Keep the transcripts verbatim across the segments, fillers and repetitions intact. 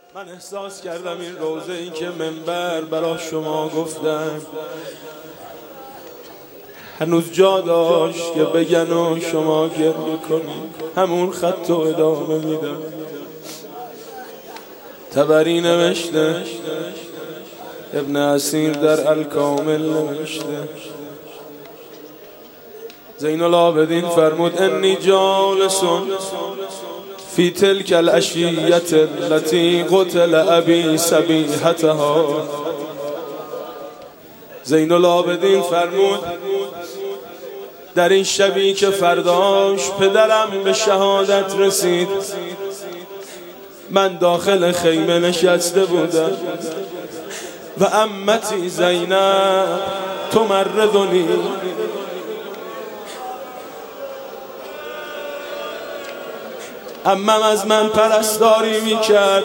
من احساس کردم این روزه این که منبر برای شما گفتم هنوز جا داشت که بگن و شما گریه کنید. همون خط و ادامه میدم. تبری نوشته، ابن اسیر در الکامل نوشته، زین العابدین فرمود انی جالس فی تلک العشیة التي قتل ابی صبیحتها. زین العابدین فرمود در این شبی که فرداش پدرم به شهادت رسید، من داخل خیمه نشسته بودم و عمتی زینب تمرضنی، عمم از من پرستاری میکرد.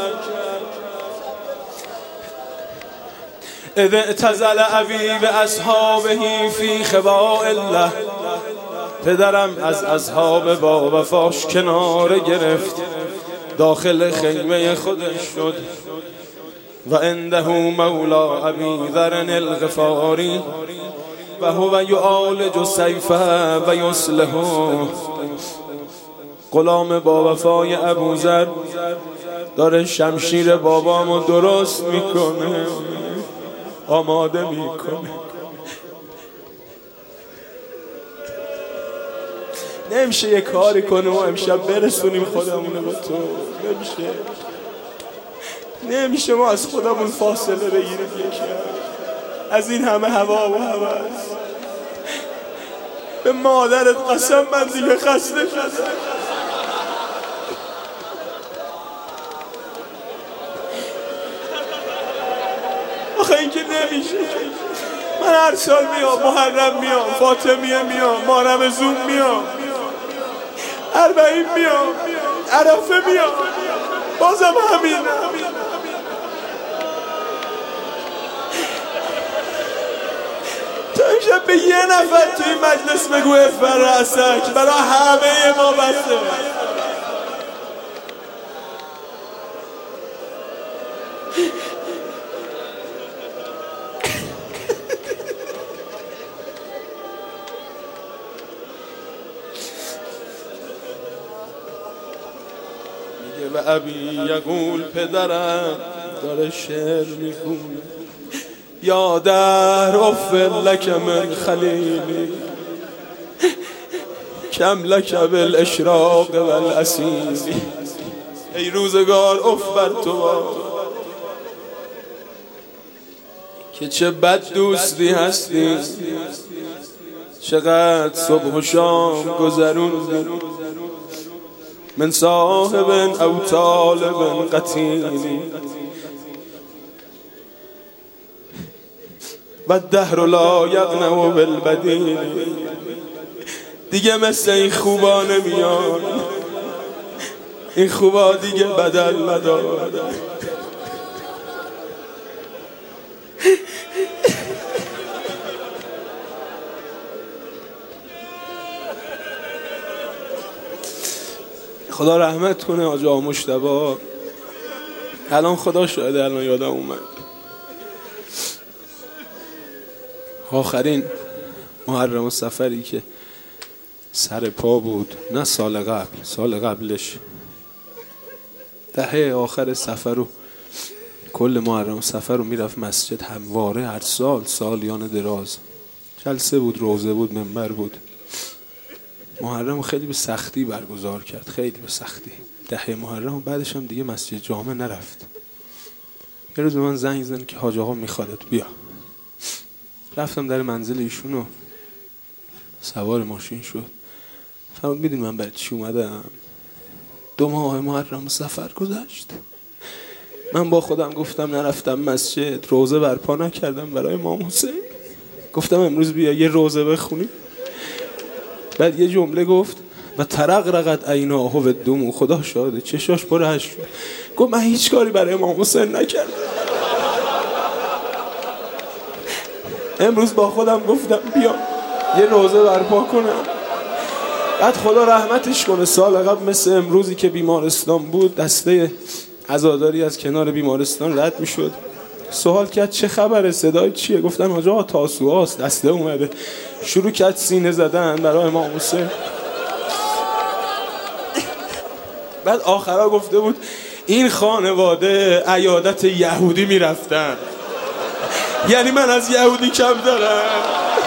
اذ اعتزل ابی به اصحابه فی خباء الله، پدرم از اصحاب با وفاش کناره گرفت، داخل خیمه خودش شد. و عنده مولا ابی ذر الغفاری و هو یعالج سیفه و یصلحه. غلام با وفای ابوذر داره شمشیر بابامو درست میکنه، آماده میکنه. نمیشه یه کاری کنه و امشب برسونیم خودمونه با تو. نمیشه نمیشه ما از خودمون فاصله بگیریم یکی از این همه هوا و هوس. به مادرت قسم من دیگه خسته شدم. آخه این که نمیشه. من هر سال میام، محرم میام، فاطمیه میام، محرم زون میام، اربعین میام، عرفه میام، بازم همین. تو امشب به یه نفر توی مجلس بگو افبر رأسک، برای همه ما بسته. و ابی یقول، پدرم داره شعر میخونه، یا در افل لک من خلیلی کم لک بالاشراق والاسیلی. ای روزگار اف بر تو که چه بد دوستی هستی، چقدر صبح و شام گذروندی من صاحب او طالب قتیلی. و الدهر لا یقنع بالبدیل. دیگه مثل این خوبا نمیان، این خوبا دیگه بدل نداره. خدا رحمت کنه حاج آقا مجتبی. الان خدا شاهده، الان یادم اومد آخرین محرم و سفری که سر پا بود، نه سال قبل، سال قبلش دهه آخر سفر رو، کل محرم و سفر رو میرفت مسجد همواره، هر سال، سالیان دراز. جلسه بود، روزه بود، منبر بود. محرم خیلی به سختی برگزار کرد، خیلی به سختی. دهه محرم بعدش هم دیگه مسجد جامع نرفت. یه روز به من زنگ زد که حاج آقا میخوادت بیا. رفتم در منزل ایشون و سوار ماشین شد. فرمود میدونی من برای چی اومدم؟ دو ماه محرم سفر گذشت، من با خودم گفتم نرفتم مسجد، روزه برپا نکردم برای امام حسین. گفتم امروز بیا یه روزه بخونیم. بعد یه جمله گفت و ترقرقت عیناه و دمو، خدا شاهده چشاش پر اشک شد. گفت من هیچ کاری برای امام حسین نکردم. امروز با خودم گفتم بیا یه روزه برپا کنم. بعد خدا رحمتش کنه، سال قبل مثل امروزی که بیمارستان بود، دسته عزاداری از کنار بیمارستان رد میشد. سوال کرد چه خبره، صدای چیه؟ گفتن حاج آقا تاسوعاست، دسته اومده. شروع کرد سینه زدن برای امام حسین. بعد آخرا گفته بود این خانواده عیادت یهودی میرفتن، یعنی من از یهودی کم دارم.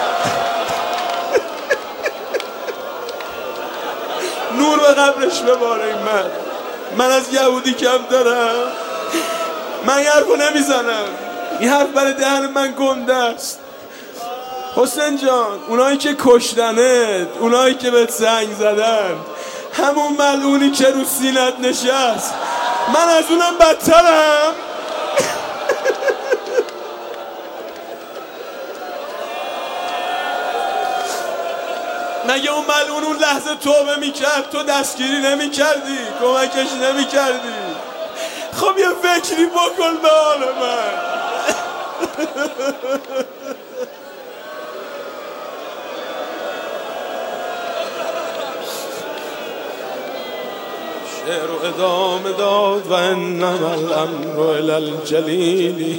نور به قبرش بباره این مرد. من از یهودی کم دارم؟ من این حرفو نمیزنم، این حرف برای دهن من گنده است. حسین جان، اونایی که کشتنت، اونایی که بهت سنگ زدن، همون ملعونی که رو سینت نشست، من از اونم بدترم. مگه اون ملعون اون لحظه توبه میکرد تو دستگیری نمیکردی، کمکش نمیکردی؟ خب یه فکری بکن به حال من. شعر و ادامه داد و انما الامر الی الجلیل.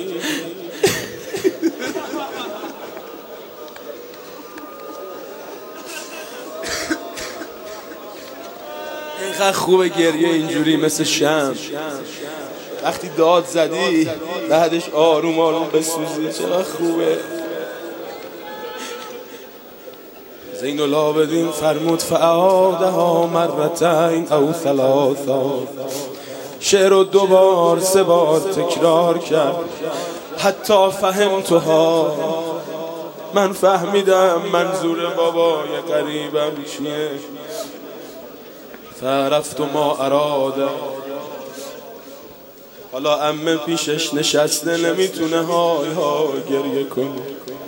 اینقدر خوبه گریه اینجوری مثل شمع، وقتی داد زدی بعدش آروم آروم بسوزی، چقدر خوبه. زین العابدین فرمود فعادها مرتین او ثلاثا، شعر رو دو بار سه بار تکرار کرد. حتی فهمتها، من فهمیدم منظور بابای قریبم چیه. فعرفت ما اراده، حالا عمه پیشش نشسته نمیتونه های های گریه کنه.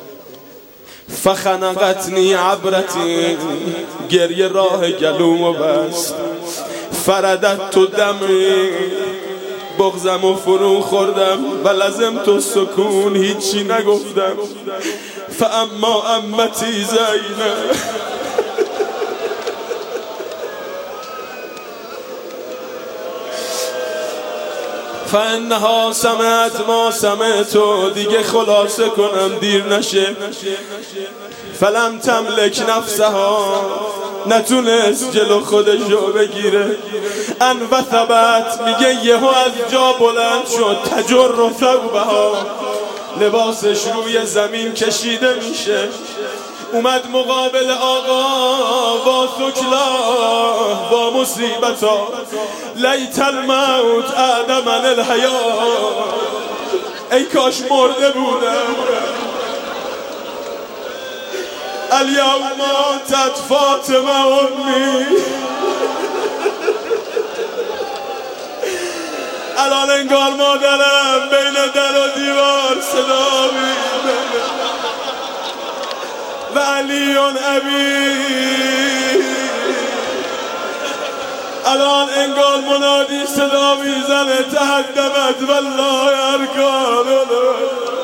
فخنقتنی عبرتی، گریه راه گلومو بست. فردت تو دمی، بغزم و فرو خوردم و لازم تو سکون، هیچی نگفتم. فاما امتی زینب، فانها سمعت ما سمعتو، دیگه خلاصه کنم دیر نشه. فلم تملک نفسها، نتونست جلو خودشو بگیره. ان و ثبت، میگه یهو از جا بلند شد. تجر ثوبها، لباسش روی زمین کشیده میشه. اومد مقابل آقا با ثکلا با مصیبتا. لیت الموت اعدمن الحیات، ای کاش مرده بودم. الیوم ماتت فاطمه امی، الان انگار مادرم بین در و دیوار صدا میزنه. و علی ابی، الان انگار منادی صدا میزنه. تهدمت والله ارکاننا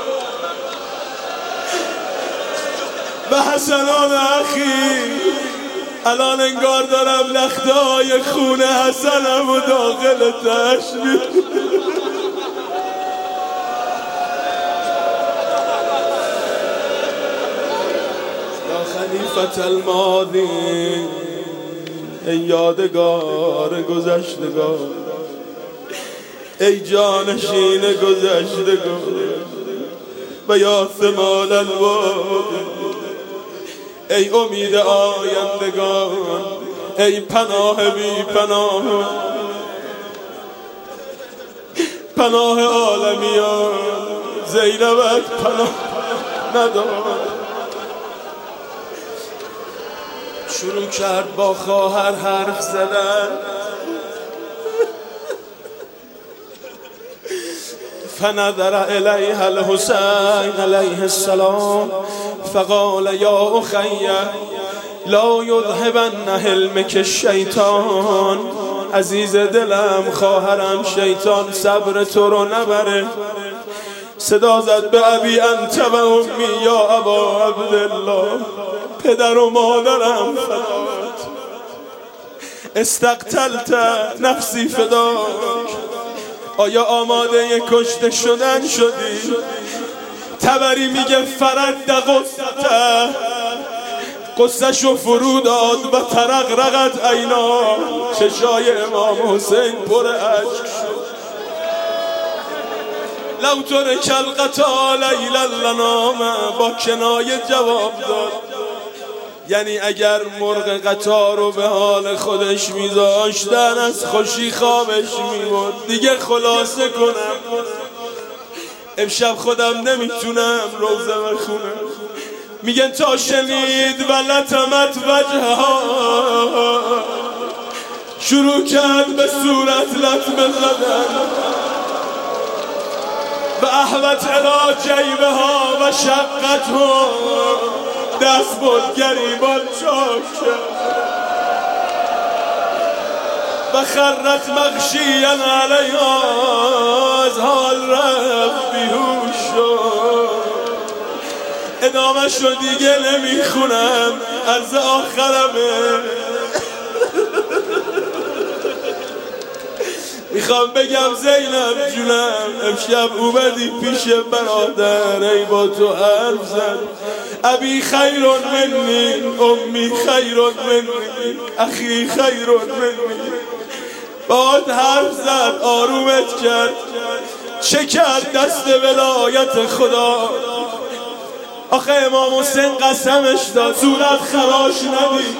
و حسنان اخی، الان انگار دارم لخته‌های خون حسنم و داخل تشبیه. خلیفت الماضی، ای یادگار گذشتگار، ای جانشین گذشتگار. و یا ثمال الواد، ای امید آیندگان، ای پناه بی پناه، پناه عالمیان. زینبت پناه ندارد. شروع کرد با خواهر حرف زدن. فنظر الیها الحسین علیه السلام فقال یا اخی لا یذهبن حلمک الشیطان. عزیز دلم، خواهرم، شیطان صبر تو رو نبره. صدا زد به ابی انت و امی یا ابا عبدالله، پدر و مادرم فدات. استقتلت نفسی فداک، آیا آماده کشته شدن شدی؟ تبری میگه فرد قصته قصه‌شو فرو داد و ترقرقت عینا، چشای امام حسین پر اشک شد. لو ترک القطا لیلا لنام، با کنایه جواب داد، یعنی اگر مرغ قطار رو به حال خودش میذاشتن از خوشی خوابش میبرد. دیگه خلاصه کنم، امشب خودم نمیتونم روزه بخونم. میگن تا شنید و لطمت وجهها، شروع کرد به صورت لطمه زدن و احوت الی جیبه ها و شقت ها، دست بود گریبان چاک کرد و خرت مغشیا علیها، از حال رفت بیهوش شد. ادامه شو دیگه نمیخونم، عرض آخرمه. میخوام بگم زینب جونم، امشب اومدی پیش برادر، ای با تو حرف زد. ابی خیر منی، امی خیر منی، اخی خیر منی. باهات حرف زد، آرومت کرد. چه کرد دست ولایت خدا؟ آخه امام حسین قسمش داد صورت خراش ندید.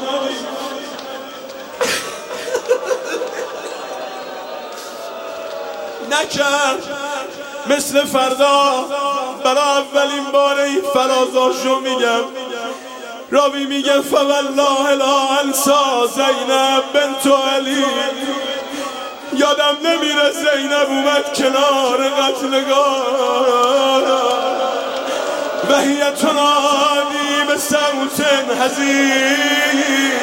نکرد مثل فردا. برای اولین بار این فرازاشو میگم. راوی میگه فوالله لا انسا زینب بنت علی. یادم نمیره زینب اومد کنار قتلگاه و هی تنادی به صوت حزین.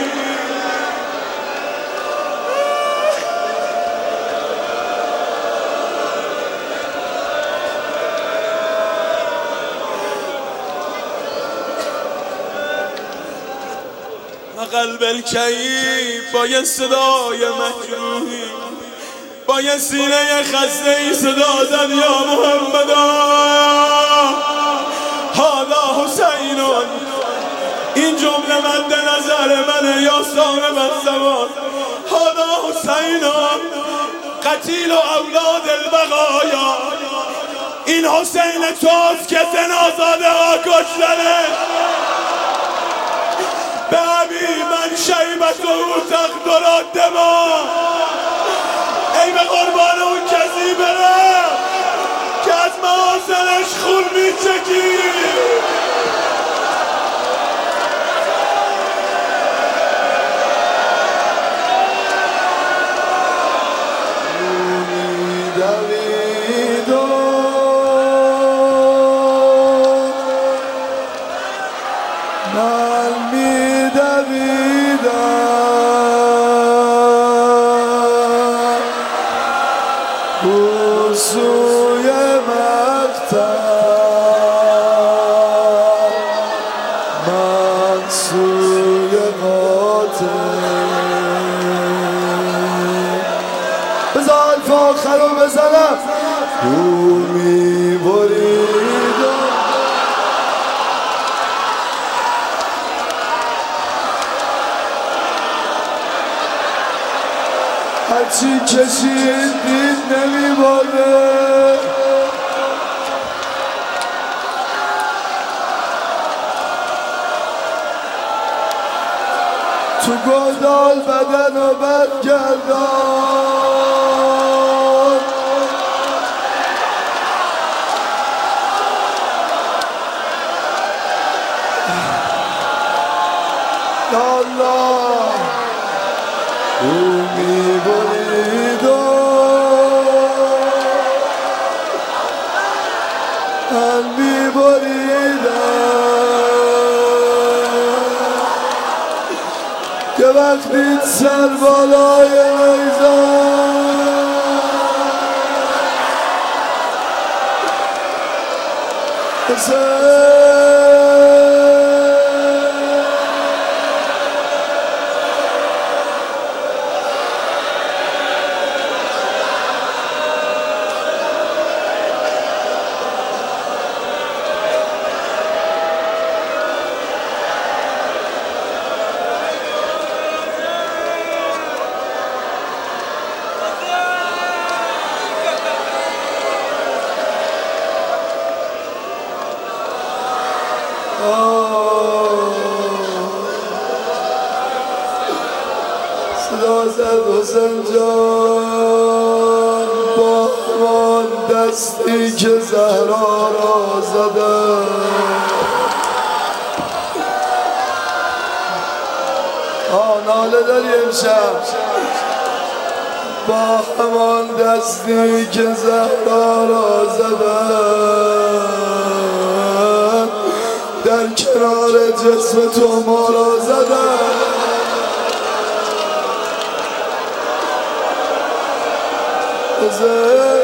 و قلب الکیب با یه صدای مجروحی، با یه سینه خسته ای صدا زد یا محمدا هادا حسینون. این جمله مد نظر منه یا صاحب الزمان. هادا حسینون قتیل و اولاد البقایا. این حسین توست که زنازاده ها کشتنه. به ابی من شیبت و تقدر دما. ای به قربان اون کسی بره که از محاسنش خون میچکی. سوی مقتل من سوی قاتل. بذار الف آخر رو بزنم. او میبریدم هرچی کشید دید نمیباره. تو گودال بدن و بد گردان. الله او میبرید و من میبریدم که وقتی سر بالای نیزم زد حسین جان با همان دستی که زهرا را زده. آه ناله داری امشب با همان دستی که زهرا را زدن در کنار جسم تو ما را زدن. حسین